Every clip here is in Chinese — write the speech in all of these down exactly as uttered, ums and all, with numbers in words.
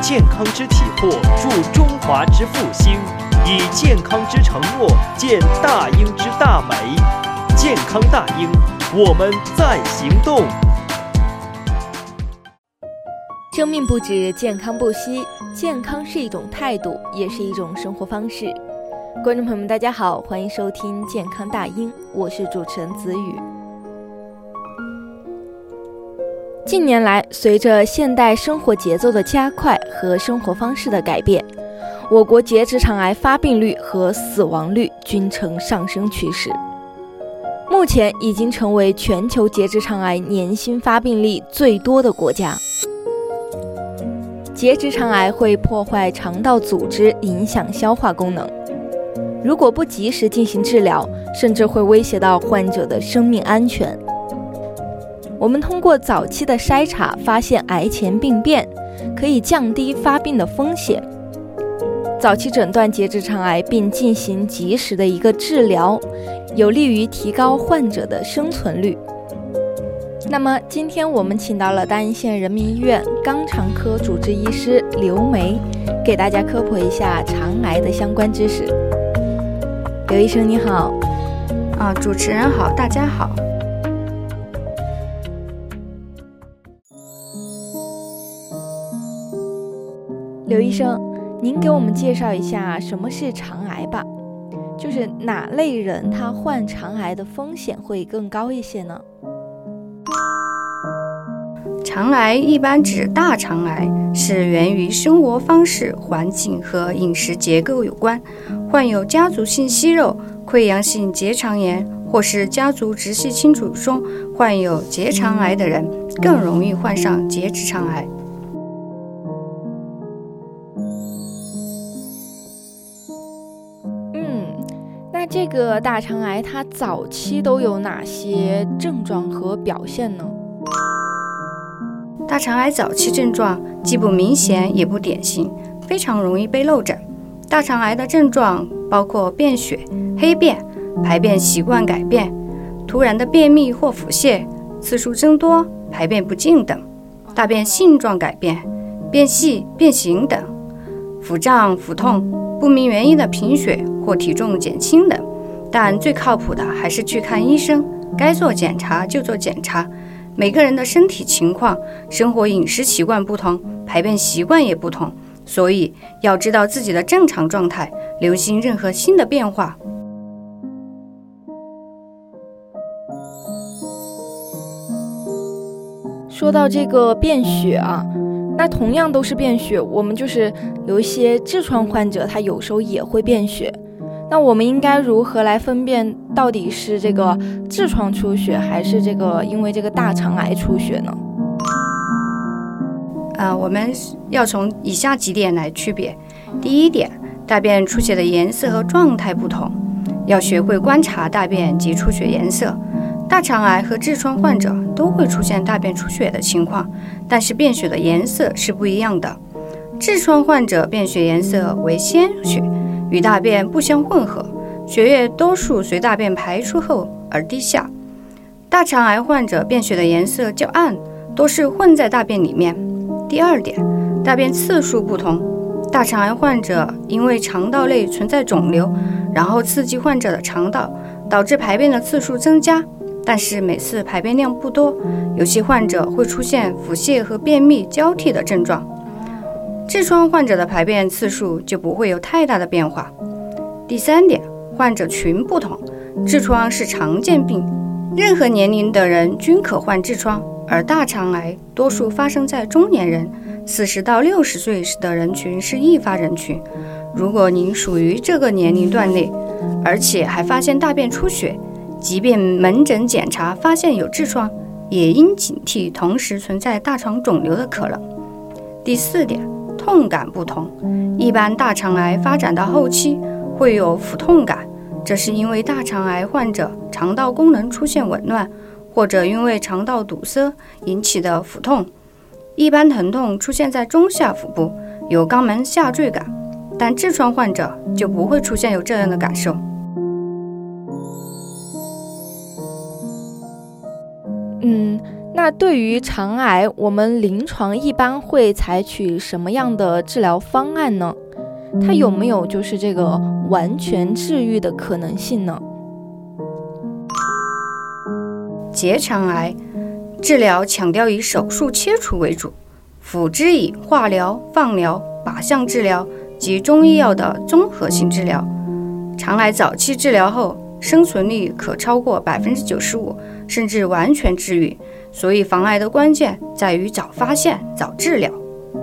健康之体魄助中华之复兴，以健康之承诺建大英之大美。健康大英，我们在行动。 生命不止，健康不息。健康是一种态度，也是一种生活方式。观众朋友们，大家好，欢迎收听健康大英，我是主持人子宇。近年来，随着现代生活节奏的加快和生活方式的改变，我国结直肠癌发病率和死亡率均呈上升趋势，目前已经成为全球结直肠癌年新发病例最多的国家。结直肠癌会破坏肠道组织，影响消化功能，如果不及时进行治疗，甚至会威胁到患者的生命安全。我们通过早期的筛查发现癌前病变，可以降低发病的风险。早期诊断结直肠癌并进行及时的一个治疗，有利于提高患者的生存率。那么今天我们请到了大英县人民医院肛肠科主治医师刘梅，给大家科普一下肠癌的相关知识。刘医生你好。 啊，主持人好，大家好。 刘医生，您给我们介绍一下什么是肠癌吧？就是哪类人他患肠癌的风险会更高一些呢？ 肠癌一般指大肠癌，是源于生活方式、环境和饮食结构有关。患有家族性息肉、溃疡性结肠炎或是家族直系亲属中患有结肠癌的人，更容易患上结直肠癌。 那这个大肠癌它早期都有哪些症状和表现呢？ 大肠癌早期症状既不明显也不典型，非常容易被漏诊。大肠癌的症状包括便血、黑便、排便习惯改变、突然的便秘或腹泻、次数增多、排便不尽等，大便性状改变、变细、变形等，腹胀、腹痛、不明原因的贫血或体重减轻等。但最靠谱的还是去看医生，该做检查就做检查。每个人的身体情况、生活饮食习惯不同，排便习惯也不同，所以要知道自己的正常状态，留心任何新的变化。 说到这个便血啊，那同样都是便血，我们就是有一些痔疮患者他有时候也会便血，那我们应该如何来分辨到底是这个痔疮出血还是这个因为这个大肠癌出血呢？ 呃，我们要从以下几点来区别。第一点，大便出血的颜色和状态不同，要学会观察大便及出血颜色。大肠癌和痔疮患者都会出现大便出血的情况，但是便血的颜色是不一样的。痔疮患者便血颜色为鲜血，与大便不相混合，血液多数随大便排出后而滴下。大肠癌患者便血的颜色较暗，多是混在大便里面。第二点，大便次数不同。大肠癌患者因为肠道内存在肿瘤，然后刺激患者的肠道，导致排便的次数增加，但是每次排便量不多，有些患者会出现腹泻和便秘交替的症状。痔疮患者的排便次数就不会有太大的变化。第三点，患者群不同。痔疮是常见病，任何年龄的人均可患痔疮，而大肠癌多数发生在中年人，四十到六十岁的人群是易发人群。如果您属于这个年龄段内，而且还发现大便出血，即便门诊检查发现有痔疮，也应警惕同时存在大肠肿瘤的可能。第四点，痛感不同。一般大肠癌发展到后期会有腹痛感，这是因为大肠癌患者肠道功能出现紊乱，或者因为肠道堵塞引起的腹痛。一般疼痛出现在中下腹部，有肛门下坠感，但痔疮患者就不会出现有这样的感受。 嗯， 那对于肠癌，我们临床一般会采取什么样的治疗方案呢？它有没有就是这个完全治愈的可能性呢？ 结肠癌治疗强调以手术切除为主，辅之以化疗、放疗、靶向治疗及中医药的综合性治疗。肠癌早期治疗后，生存率可超过 百分之九十五， 甚至完全治愈。所以防癌的关键在于早发现、早治疗。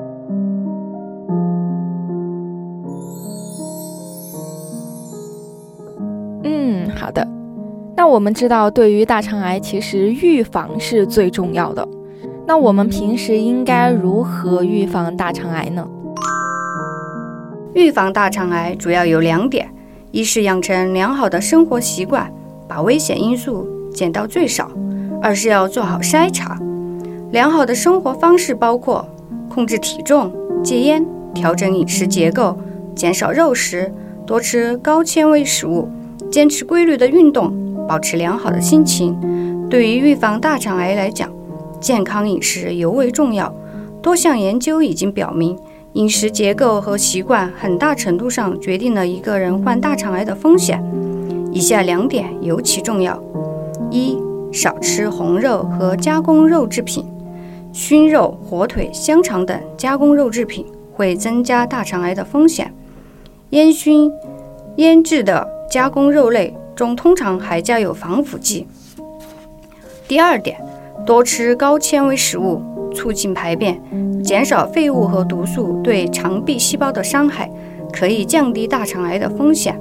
嗯，好的。那我们知道，对于大肠癌，其实预防是最重要的。那我们平时应该如何预防大肠癌呢？ 预防大肠癌主要有两点：一是养成良好的生活习惯，把危险因素减到最少；二是要做好筛查。良好的生活方式包括控制体重、戒烟、调整饮食结构、减少肉食、多吃高纤维食物、坚持规律的运动、保持良好的心情。对于预防大肠癌来讲，健康饮食尤为重要。多项研究已经表明，饮食结构和习惯很大程度上决定了一个人患大肠癌的风险。以下两点尤其重要：一、少吃红肉和加工肉制品。熏肉、火腿、香肠等加工肉制品会增加大肠癌的风险。烟熏、腌制的加工肉类中通常还加有防腐剂。第二点，多吃高纤维食物，促进排便，减少废物和毒素对肠壁细胞的伤害，可以降低大肠癌的风险。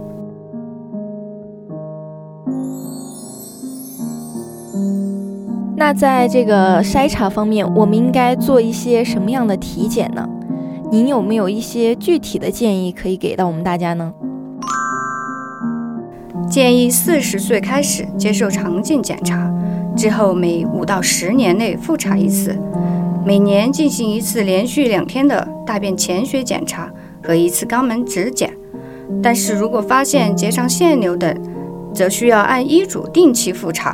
那在这个筛查方面，我们应该做一些什么样的体检呢？您有没有一些具体的建议可以给到我们大家呢？ 建议四十岁开始接受肠镜检查，之后每五到十年内复查一次，每年进行一次连续两天的大便潜血检查和一次肛门指检。但是如果发现结肠腺瘤等，则需要按医嘱定期复查。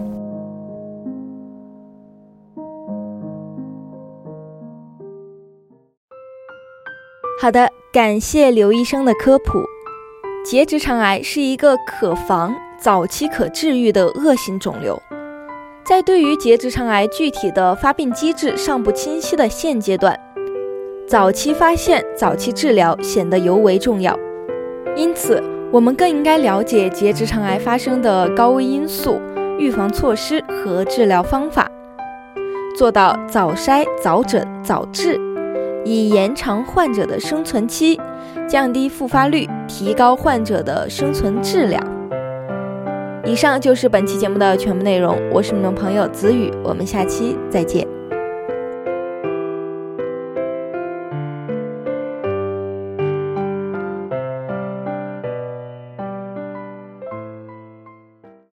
好的，感谢刘医生的科普。结直肠癌是一个可防、早期可治愈的恶性肿瘤。在对于结直肠癌具体的发病机制尚不清晰的现阶段，早期发现、早期治疗显得尤为重要。因此，我们更应该了解结直肠癌发生的高危因素、预防措施和治疗方法，做到早筛、早诊、早治，以延长患者的生存期，降低复发率，提高患者的生存质量。以上就是本期节目的全部内容，我是你们朋友子宇，我们下期再见。